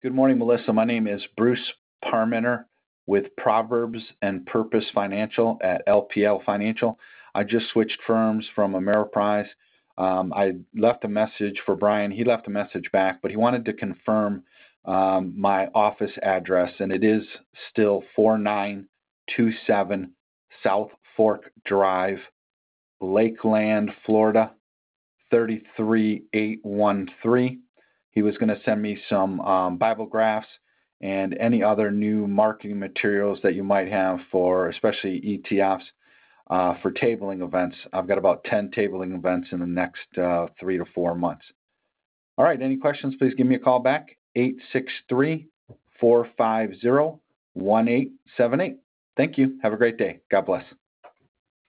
Good morning, Melissa. My name is Bruce Parmenter with Proverbs and Purpose Financial at LPL Financial. I just switched firms from Ameriprise. I left a message for Brian. He left a message back, but he wanted to confirm my office address, and it is still 4927 South Fork Drive, Lakeland, Florida, 33813. He was going to send me some Bible graphs and any other new marketing materials that you might have for, especially ETFs, for tabling events. I've got about 10 tabling events in the next 3 to 4 months. All right, any questions, please give me a call back, 863-450-1878. Thank you. Have a great day. God bless.